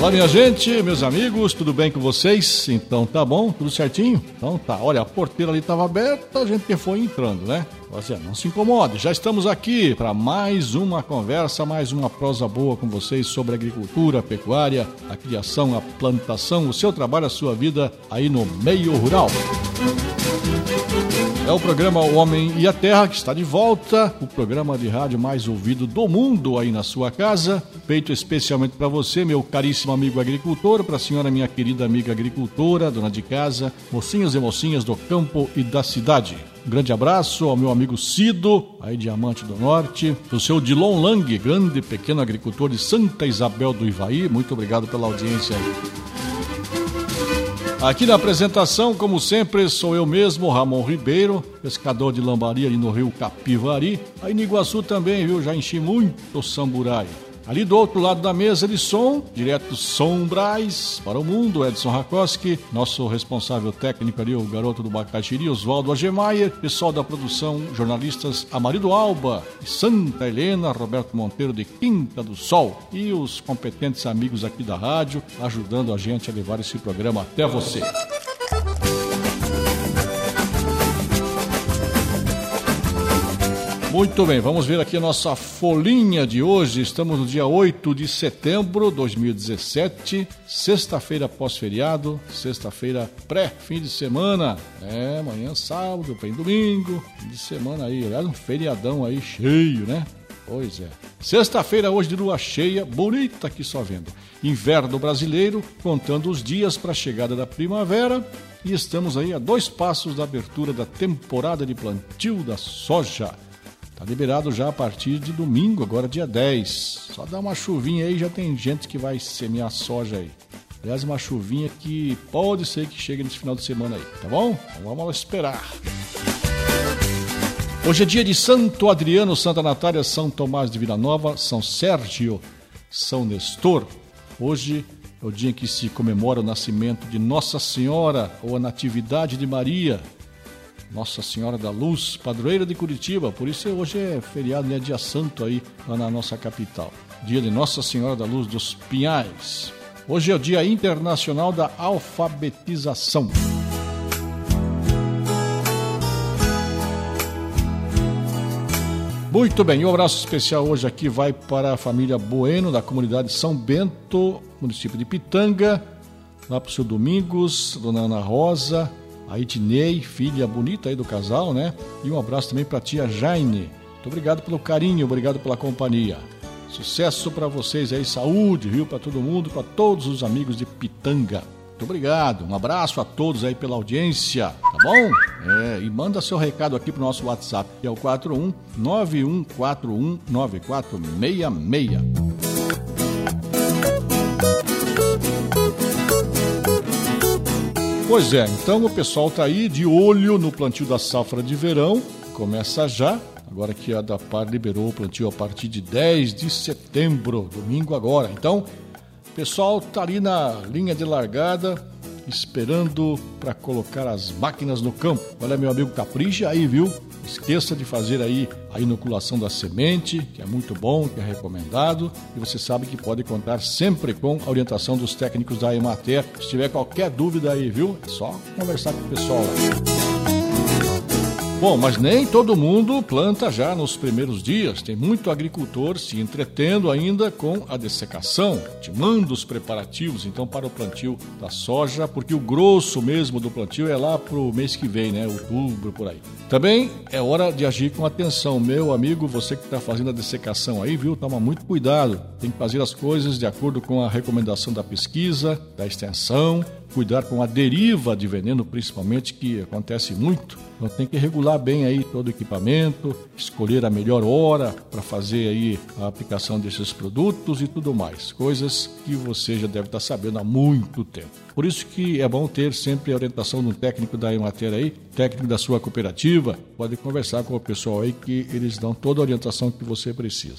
Olá, minha gente, meus amigos, tudo bem com vocês? Então tá bom? Tudo certinho? Então tá, olha, a porteira ali estava aberta, a gente foi entrando, né? Você não se incomode, já estamos aqui para mais uma conversa, mais uma prosa boa com vocês sobre agricultura, pecuária, a criação, a plantação, o seu trabalho, a sua vida aí no meio rural. É o programa O Homem e a Terra que está de volta, o programa de rádio mais ouvido do mundo aí na sua casa, feito especialmente para você, meu caríssimo amigo agricultor, para a senhora, minha querida amiga agricultora, dona de casa, mocinhos e mocinhas do campo e da cidade. Um grande abraço ao meu amigo Cido, aí Diamante do Norte, do seu Dilon Lang, grande pequeno agricultor de Santa Isabel do Ivaí, muito obrigado pela audiência aí. Aqui na apresentação, como sempre, sou eu mesmo, Ramon Ribeiro, pescador de lambari ali no rio Capivari. Aí no Iguaçu também, viu, já enchi muito o samburai. Ali do outro lado da mesa de som, direto Som Brás, para o mundo, Edson Rakoski, nosso responsável técnico ali, o garoto do Bacaxiri, Oswaldo Agemeyer, pessoal da produção, jornalistas Amarido Alba, de Santa Helena, Roberto Monteiro de Quinta do Sol e os competentes amigos aqui da rádio, ajudando a gente a levar esse programa até você. Muito bem, vamos ver aqui a nossa folhinha de hoje. Estamos no dia 8 de setembro de 2017, sexta-feira pós-feriado, sexta-feira pré-fim de semana. Amanhã sábado, vem domingo, fim de semana aí, aliás, um feriadão aí cheio, né? Pois é. Sexta-feira hoje de lua cheia, bonita aqui só vendo. Inverno brasileiro, contando os dias para a chegada da primavera. E estamos aí a 2 passos da abertura da temporada de plantio da soja. Tá liberado já a partir de domingo, agora dia 10. Só dá uma chuvinha aí, já tem gente que vai semear soja aí. Aliás, uma chuvinha que pode ser que chegue nesse final de semana aí, tá bom? Então vamos esperar. Hoje é dia de Santo Adriano, Santa Natália, São Tomás de Vila Nova, São Sérgio, São Nestor. Hoje é o dia em que se comemora o nascimento de Nossa Senhora ou a Natividade de Maria, Nossa Senhora da Luz, padroeira de Curitiba, por isso hoje é feriado, né? Dia santo aí lá na nossa capital. Dia de Nossa Senhora da Luz dos Pinhais. Hoje é o Dia Internacional da Alfabetização. Muito bem, um abraço especial hoje aqui vai para a família Bueno, da comunidade São Bento, município de Pitanga, lá para o seu Domingos, dona Ana Rosa, a Ednei, filha bonita aí do casal, né? E um abraço também para a tia Jaine. Muito obrigado pelo carinho, obrigado pela companhia. Sucesso para vocês aí, saúde, viu? Para todo mundo, para todos os amigos de Pitanga. Muito obrigado, um abraço a todos aí pela audiência, tá bom? E manda seu recado aqui pro nosso WhatsApp, que é o 41-9141-9466. Pois é, então o pessoal tá aí de olho no plantio da safra de verão, começa já, agora que a ADAPAR liberou o plantio a partir de 10 de setembro, domingo agora. Então, o pessoal tá ali na linha de largada, esperando para colocar as máquinas no campo. Olha, meu amigo, capricha aí, viu? Esqueça de fazer aí a inoculação da semente, que é muito bom, que é recomendado. E você sabe que pode contar sempre com a orientação dos técnicos da Emater. Se tiver qualquer dúvida aí, viu? É só conversar com o pessoal lá. Bom, mas nem todo mundo planta já nos primeiros dias. Tem muito agricultor se entretendo ainda com a dessecação, ultimando os preparativos, então, para o plantio da soja, porque o grosso mesmo do plantio é lá pro mês que vem, né? Outubro, por aí. Também é hora de agir com atenção. Meu amigo, você que está fazendo a dessecação aí, viu? Toma muito cuidado. Tem que fazer as coisas de acordo com a recomendação da pesquisa, da extensão, cuidar com a deriva de veneno, principalmente, que acontece muito. Então tem que regular bem aí todo o equipamento, escolher a melhor hora para fazer aí a aplicação desses produtos e tudo mais. Coisas que você já deve estar sabendo há muito tempo. Por isso que é bom ter sempre a orientação de um técnico da Emater aí, técnico da sua cooperativa. Pode conversar com o pessoal aí que eles dão toda a orientação que você precisa.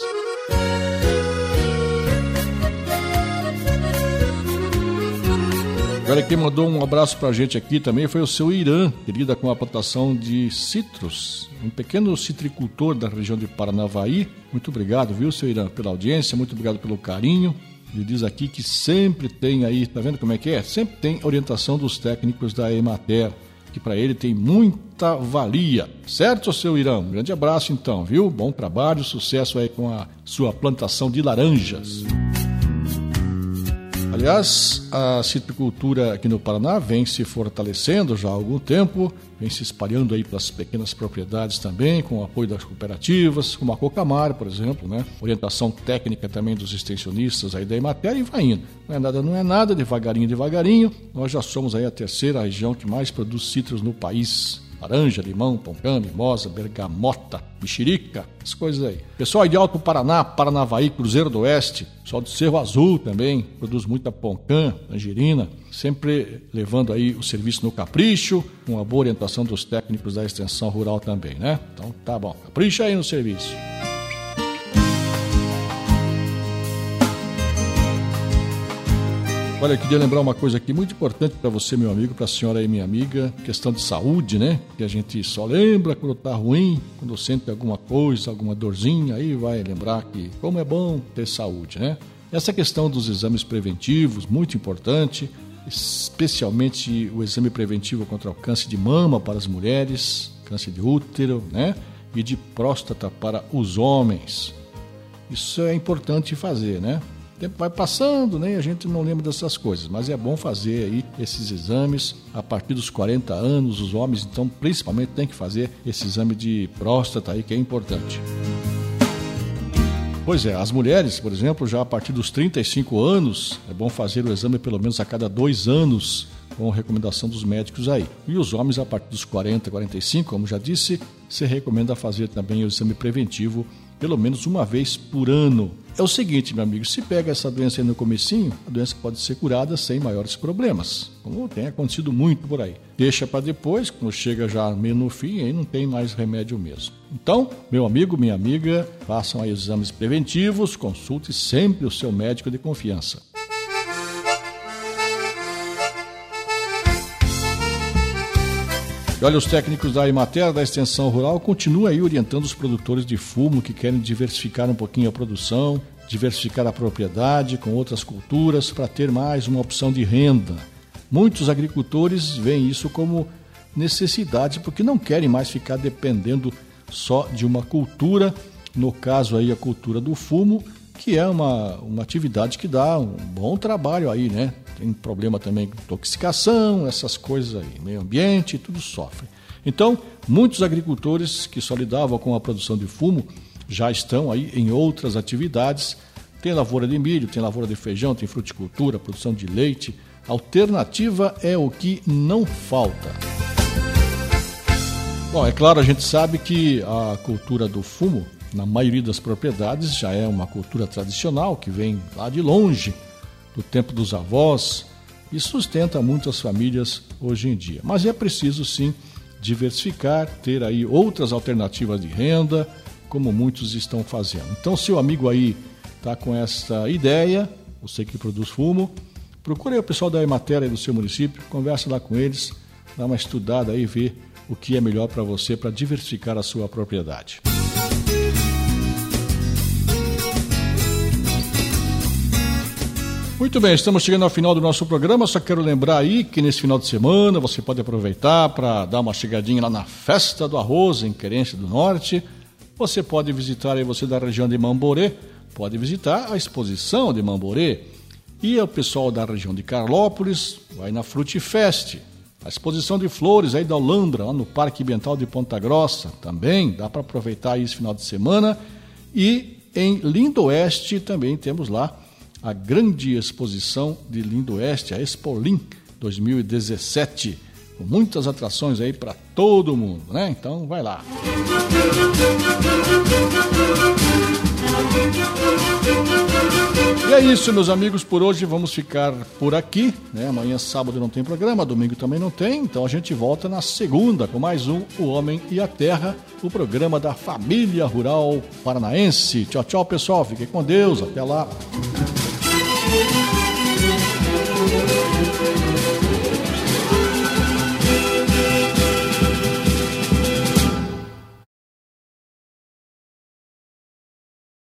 Agora quem mandou um abraço pra gente aqui também foi o seu Irã, que lida com a plantação de citros, um pequeno citricultor da região de Paranavaí. Muito obrigado, viu, seu Irã, pela audiência, muito obrigado pelo carinho. Ele diz aqui que sempre tem aí, tá vendo como é que é? Sempre tem orientação dos técnicos da Emater, que para ele tem muita valia. Certo, seu Irã? Um grande abraço então, viu? Bom trabalho, sucesso aí com a sua plantação de laranjas. Aliás, a citricultura aqui no Paraná vem se fortalecendo já há algum tempo, vem se espalhando aí pelas pequenas propriedades também, com o apoio das cooperativas, como a Cocamar, por exemplo, né? Orientação técnica também dos extensionistas aí da Emater e vai indo. Não é nada, devagarinho, nós já somos aí a terceira região que mais produz citros no país. Laranja, limão, poncã, mimosa, bergamota, mexerica, as coisas aí. Pessoal de Alto Paraná, Paranavaí, Cruzeiro do Oeste, pessoal de Cerro Azul também, produz muita poncã, tangerina, sempre levando aí o serviço no capricho, com a boa orientação dos técnicos da extensão rural também, né? Então tá bom, capricha aí no serviço. Olha, eu queria lembrar uma coisa aqui muito importante para você, meu amigo, para a senhora e minha amiga, questão de saúde, né? Que a gente só lembra quando tá ruim, quando sente alguma coisa, alguma dorzinha, aí vai lembrar que como é bom ter saúde, né? Essa questão dos exames preventivos, muito importante, especialmente o exame preventivo contra o câncer de mama para as mulheres, câncer de útero, né? E de próstata para os homens. Isso é importante fazer, né? O tempo vai passando, né? A gente não lembra dessas coisas, mas é bom fazer aí esses exames a partir dos 40 anos, os homens, então, principalmente, tem que fazer esse exame de próstata aí, que é importante. Pois é, as mulheres, por exemplo, já a partir dos 35 anos, é bom fazer o exame pelo menos a cada 2 anos, com recomendação dos médicos aí. E os homens, a partir dos 40, 45, como já disse, se recomenda fazer também o exame preventivo pelo menos uma vez por ano. É o seguinte, meu amigo, se pega essa doença aí no comecinho, a doença pode ser curada sem maiores problemas, como tem acontecido muito por aí. Deixa para depois, quando chega já meio no fim, aí não tem mais remédio mesmo. Então, meu amigo, minha amiga, façam aí os exames preventivos, consulte sempre o seu médico de confiança. E olha, os técnicos da Emater, da Extensão Rural, continuam aí orientando os produtores de fumo que querem diversificar um pouquinho a produção, diversificar a propriedade com outras culturas para ter mais uma opção de renda. Muitos agricultores veem isso como necessidade porque não querem mais ficar dependendo só de uma cultura, no caso aí a cultura do fumo, que é uma atividade que dá um bom trabalho aí, né? Tem problema também com intoxicação, essas coisas aí, meio ambiente, tudo sofre. Então, muitos agricultores que só lidavam com a produção de fumo já estão aí em outras atividades. Tem lavoura de milho, tem lavoura de feijão, tem fruticultura, produção de leite. Alternativa é o que não falta. Bom, é claro, a gente sabe que a cultura do fumo, na maioria das propriedades, já é uma cultura tradicional que vem lá de longe, do tempo dos avós, e sustenta muitas famílias hoje em dia. Mas é preciso, sim, diversificar, ter aí outras alternativas de renda, como muitos estão fazendo. Então, se o amigo aí está com essa ideia, você que produz fumo, procure aí o pessoal da Emater aí do seu município, converse lá com eles, dá uma estudada aí e vê o que é melhor para você para diversificar a sua propriedade. Muito bem, estamos chegando ao final do nosso programa. Só quero lembrar aí que nesse final de semana você pode aproveitar para dar uma chegadinha lá na Festa do Arroz, em Querência do Norte. Você pode visitar aí, você da região de Mamborê, pode visitar a exposição de Mamborê. E o pessoal da região de Carlópolis vai na Frutifest, a exposição de flores aí da Olambra, lá no Parque Ambiental de Ponta Grossa. Também dá para aproveitar aí esse final de semana. E em Lindoeste também temos lá a grande exposição de Lindoeste, a Expolim 2017, com muitas atrações aí para todo mundo, né? Então vai lá. E é isso, meus amigos, por hoje vamos ficar por aqui, né? Amanhã, sábado, não tem programa, domingo também não tem, então a gente volta na segunda com mais um O Homem e a Terra, o programa da família rural paranaense. Tchau, tchau, pessoal, fiquem com Deus, até lá.